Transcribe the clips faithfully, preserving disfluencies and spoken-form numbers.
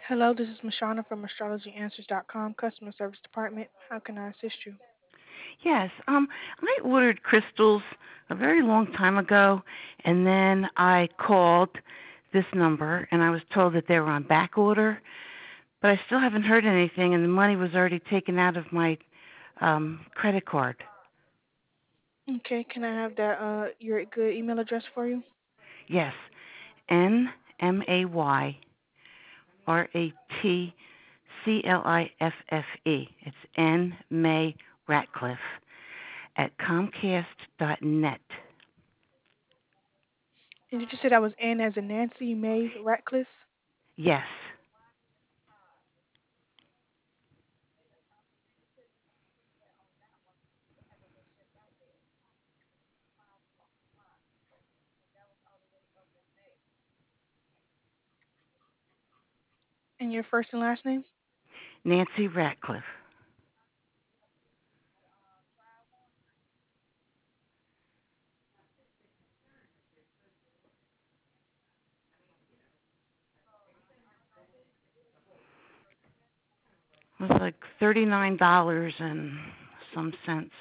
Hello, this is Mashana from astrology answers dot com, customer service department. How can I assist you? Yes, um, I ordered crystals a very long time ago, and then I called this number, and I was told that they were on back order, but I still haven't heard anything, and the money was already taken out of my um, credit card. Okay, can I have that uh your good email address for you? Yes, N M A Y R A T C L I F F E. It's N May Ratcliffe at Comcast dot net. And did you say that was N as in Nancy May Ratcliffe? Yes, And your first and last name? Nancy Ratcliffe. It was like thirty-nine dollars and some cents.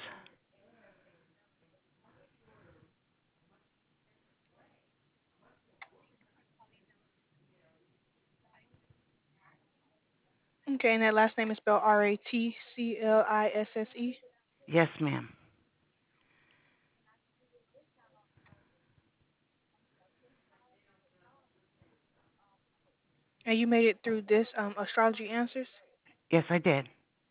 Okay, and that last name is spelled R A T C L I S S E. Yes, ma'am. And you made it through this um astrology answers? Yes, I did.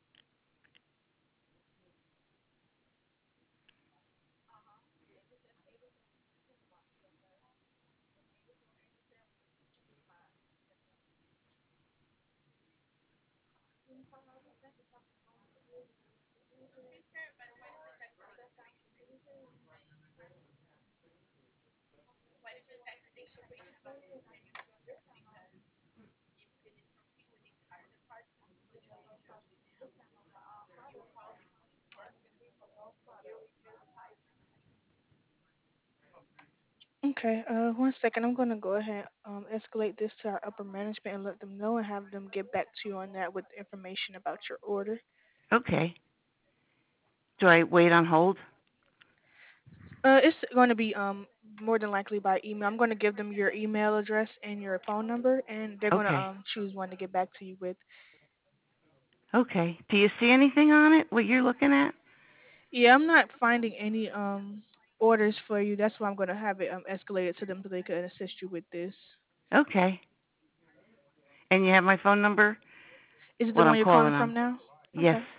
Okay, uh one second. I'm gonna go ahead um escalate this to our upper management and let them know and have them get back to you on that with information about your order. Okay. Do I wait on hold? Uh, it's going to be um more than likely by email. I'm going to give them your email address and your phone number, and they're going to Okay. um choose one to get back to you with. Okay. Do you see anything on it? What you're looking at? Yeah, I'm not finding any um orders for you. That's why I'm going to have it um escalated to them so they can assist you with this. Okay. And you have my phone number? Is it the What one I'm you're calling calling from on? now? Yes. Okay.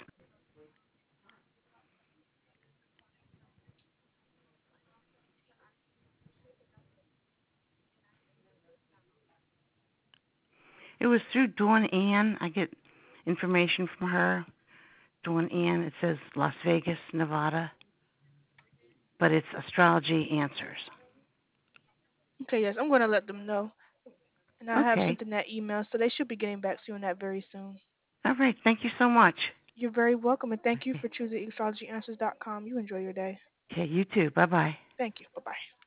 It was through Dawn Ann. I get information from her. Dawn Ann. It says Las Vegas, Nevada, but it's Astrology Answers. Okay. Yes, I'm going to let them know, and I have Okay. sent them that email, so they should be getting back to you on that very soon. All right. Thank you so much. You're very welcome, and thank you for choosing astrology answers dot com. You enjoy your day. Okay. You too. Bye bye. Thank you. Bye bye.